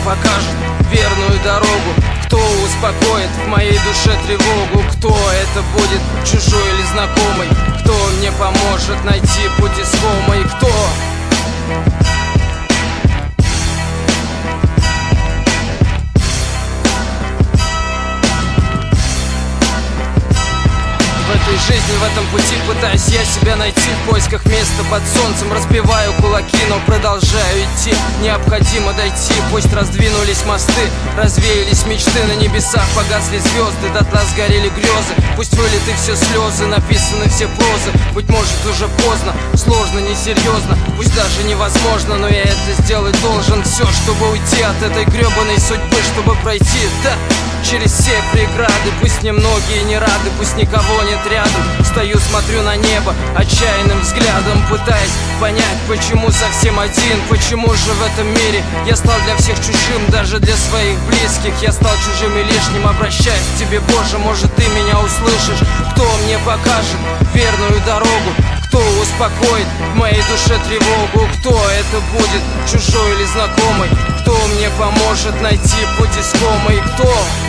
покажет верную дорогу? Кто успокоит в моей душе тревогу? Кто это будет, чужой или знакомый? Кто мне поможет найти путь искомый? Кто? В этой жизни, в этом пути пытаюсь я себя найти, в поисках места под солнцем разбиваю кулаки, но продолжаю идти. Необходимо дойти, пусть раздвинулись мосты, развеялись мечты, на небесах погасли звезды, дотла сгорели грезы. Пусть вылиты все слезы, написаны все прозы. Быть может уже поздно, сложно, несерьезно, пусть даже невозможно, но я это сделать должен. Все, чтобы уйти от этой гребаной судьбы, чтобы пройти, да, через все преграды. Пусть мне многие не рады, пусть никого нет рядом. Стою, смотрю на небо отчаянным взглядом, пытаясь понять, почему совсем один. Почему же в этом мире я стал для всех чужим, даже для своих близких я стал чужим и лишним. Обращаюсь к тебе, Боже, может ты меня услышишь? Кто мне покажет верную дорогу? Кто успокоит в моей душе тревогу? Кто это будет, чужой или знакомый? Кто мне поможет найти путь искомый? Кто?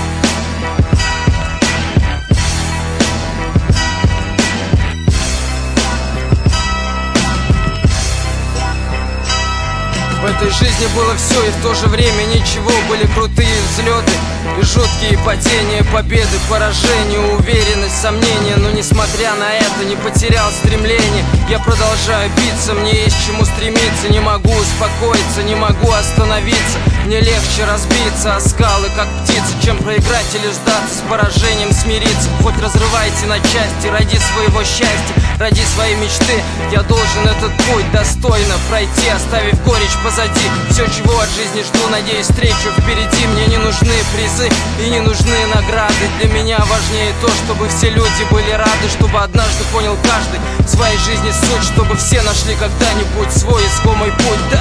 В этой жизни было все и в то же время ничего. Были крутые взлеты и жуткие падения, победы, поражения, уверенность, сомнения. Но несмотря на это не потерял стремление. Я продолжаю биться, мне есть к чему стремиться. Не могу успокоиться, не могу остановиться. Мне легче разбиться о скалы, как птица, чем проиграть или сдаться, с поражением смириться. Хоть разрывайте на части ради своего счастья, ради своей мечты. Я должен этот путь достойно пройти, оставив горечь позади. Все, чего от жизни жду, надеюсь, встречу впереди. Мне не нужны призы и не нужны награды. Для меня важнее то, чтобы все люди были рады, чтобы однажды понял каждый в своей жизни суть, чтобы все нашли когда-нибудь свой искомый путь, да.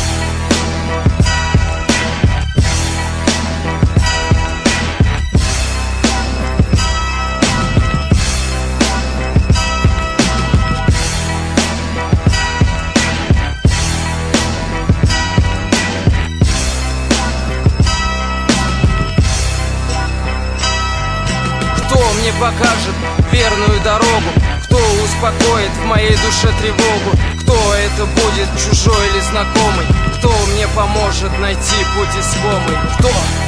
Кто мне покажет верную дорогу? Кто успокоит в моей душе тревогу? Кто это будет, чужой или знакомый? Кто мне поможет найти путь искомый? Кто?